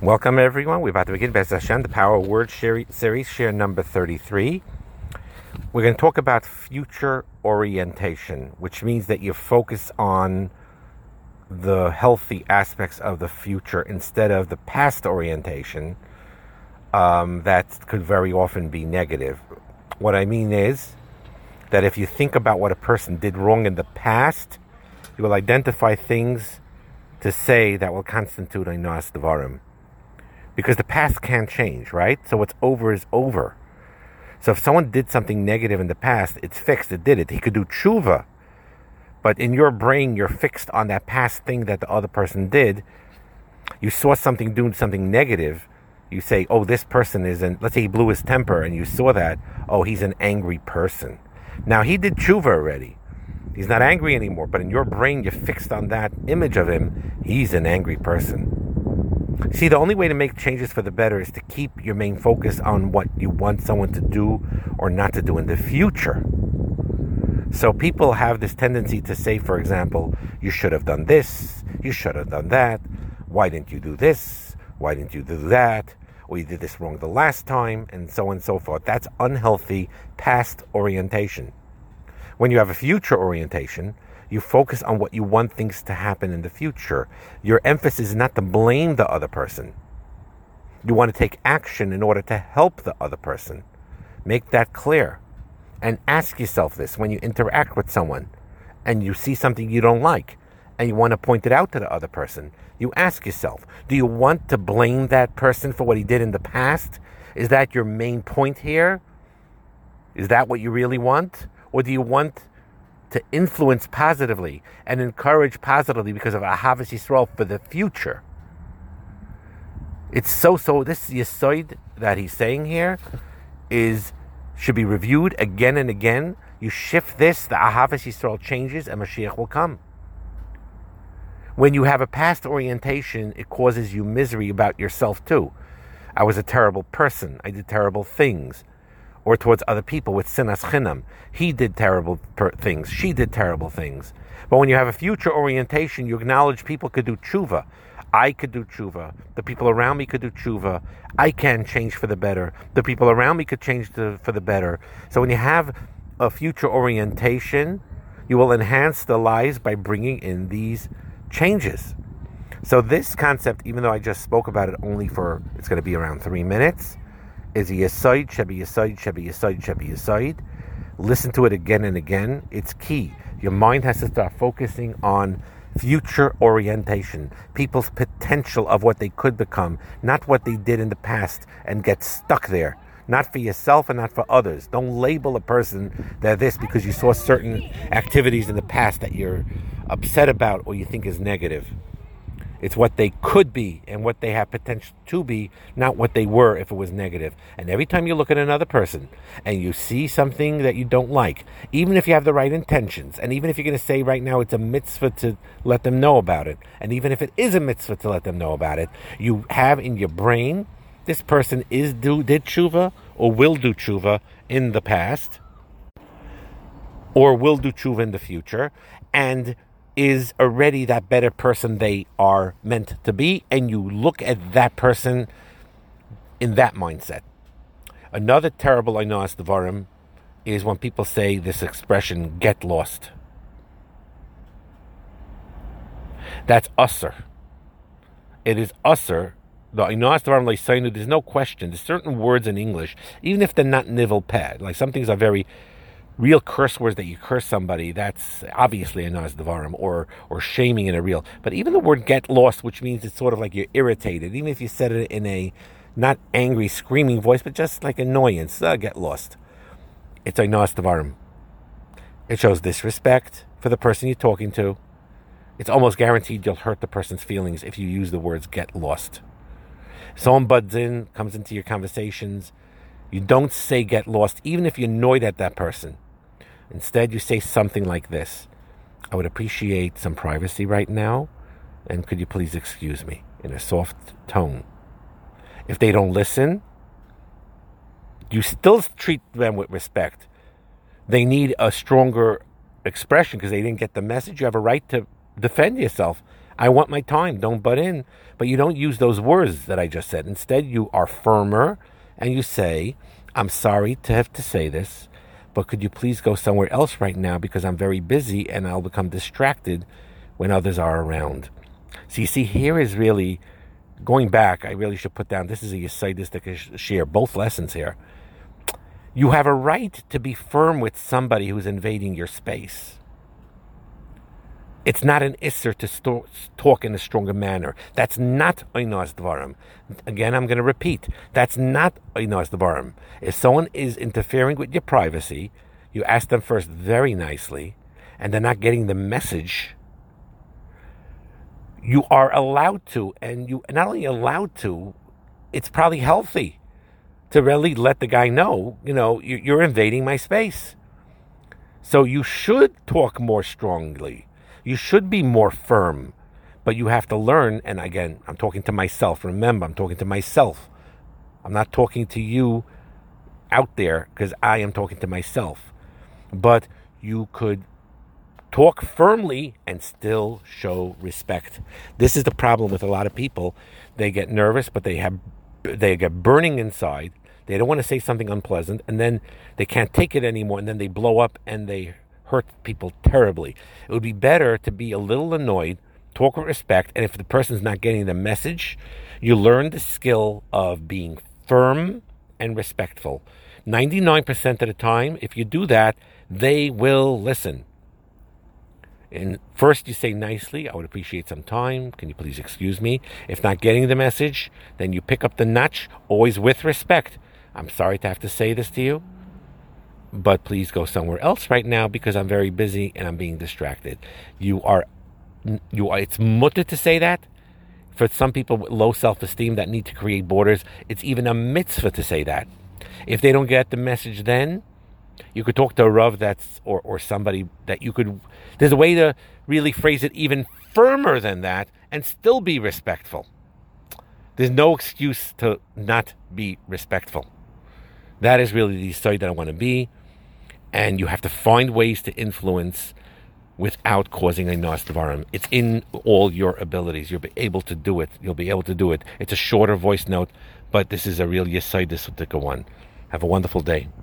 Welcome everyone. We're about to begin Bez Hashem, the Power Word series, share number 33. We're going to talk about future orientation, which means that you focus on the healthy aspects of the future instead of the past orientation that could very often be negative. What I mean is that if you think about what a person did wrong in the past, you will identify things to say that will constitute Einos Devarim. Because the past can't change, right? So what's over is over. So if someone did something negative in the past, it's fixed, it did it. He could do tshuva. But in your brain, you're fixed on that past thing that the other person did. You saw something doing something negative. You say, oh, this person let's say he blew his temper and you saw that. Oh, he's an angry person. Now, he did tshuva already. He's not angry anymore. But in your brain, you're fixed on that image of him. He's an angry person. See, the only way to make changes for the better is to keep your main focus on what you want someone to do or not to do in the future. So people have this tendency to say, for example, you should have done this, you should have done that, why didn't you do this, why didn't you do that, or you did this wrong the last time, and so on and so forth. That's unhealthy past orientation. When you have a future orientation, you focus on what you want things to happen in the future. Your emphasis is not to blame the other person. You want to take action in order to help the other person. Make that clear. And ask yourself this when you interact with someone and you see something you don't like and you want to point it out to the other person. You ask yourself, do you want to blame that person for what he did in the past? Is that your main point here? Is that what you really want? Or do you want to influence positively and encourage positively because of Ahavas Yisrael for the future? It's so this Yesod that he's saying here should be reviewed again and again. You shift this, the Ahavas Yisrael changes and Mashiach will come. When you have a past orientation, it causes you misery about yourself too. I was a terrible person. I did terrible things. Or towards other people with sinas chinam. He did terrible things. She did terrible things. But when you have a future orientation, you acknowledge people could do tshuva. I could do tshuva. The people around me could do tshuva. I can change for the better. The people around me could change for the better. So when you have a future orientation, you will enhance the lives by bringing in these changes. So this concept, even though I just spoke about it it's going to be around 3 minutes, is a Yesod, Shebi Yesod, Shebi Yesod, Shebi Yesod. Listen to it again and again. It's key. Your mind has to start focusing on future orientation, people's potential of what they could become, not what they did in the past and get stuck there. Not for yourself and not for others. Don't label a person they're this because you saw certain activities in the past that you're upset about or you think is negative. It's what they could be and what they have potential to be, not what they were if it was negative. And every time you look at another person and you see something that you don't like, even if you have the right intentions, and even if you're going to say right now it's a mitzvah to let them know about it, and even if it is a mitzvah to let them know about it, you have in your brain, this person did tshuva or will do tshuva in the past, or will do tshuva in the future, and is already that better person they are meant to be, and you look at that person in that mindset. Another terrible Einos Devarim is when people say this expression, get lost. That's usser. It is usser. The Einos Devarim Leisainu, there's no question. There's certain words in English, even if they're not nivel pad, like some things are very real curse words that you curse somebody, that's obviously a Einos Devarim, or shaming in a real. But even the word get lost, which means it's sort of like you're irritated, even if you said it in a not angry, screaming voice, but just like annoyance, get lost. It's Einos Devarim. It shows disrespect for the person you're talking to. It's almost guaranteed you'll hurt the person's feelings if you use the words get lost. Someone buds in, comes into your conversations, you don't say get lost, even if you're annoyed at that person. Instead, you say something like this: I would appreciate some privacy right now, and could you please excuse me, in a soft tone. If they don't listen, you still treat them with respect. They need a stronger expression because they didn't get the message. You have a right to defend yourself. I want my time. Don't butt in. But you don't use those words that I just said. Instead, you are firmer and you say, I'm sorry to have to say this, but could you please go somewhere else right now because I'm very busy and I'll become distracted when others are around. So you see, here is really, going back, I really should put down, this is a Yesodis that can share both lessons here. You have a right to be firm with somebody who's invading your space. It's not an isser to talk in a stronger manner. That's not oinos dvarim. Again, I'm going to repeat. That's not oinos dvarim. If someone is interfering with your privacy, you ask them first very nicely, and they're not getting the message. You are allowed to, and you not only allowed to, it's probably healthy to really let the guy know, you're invading my space. So you should talk more strongly. You should be more firm, but you have to learn. And again, I'm talking to myself. Remember, I'm talking to myself. I'm not talking to you out there because I am talking to myself. But you could talk firmly and still show respect. This is the problem with a lot of people. They get nervous, but they get burning inside. They don't want to say something unpleasant, and then they can't take it anymore, and then they blow up and they hurt people terribly. It would be better to be a little annoyed, talk with respect, and if the person's not getting the message, you learn the skill of being firm and respectful. 99% of the time, if you do that, they will listen. And first you say nicely, I would appreciate some time. Can you please excuse me? If not getting the message, then you pick up the notch, always with respect. I'm sorry to have to say this to you, but please go somewhere else right now because I'm very busy and I'm being distracted. It's mutter to say that. For some people with low self-esteem that need to create borders, it's even a mitzvah to say that. If they don't get the message then, you could talk to a Rav or somebody that you could, there's a way to really phrase it even firmer than that and still be respectful. There's no excuse to not be respectful. That is really the side that I want to be. And you have to find ways to influence without causing a nas dvarim. It's in all your abilities. You'll be able to do it. It's a shorter voice note, but this is a real Yesodis one. Have a wonderful day.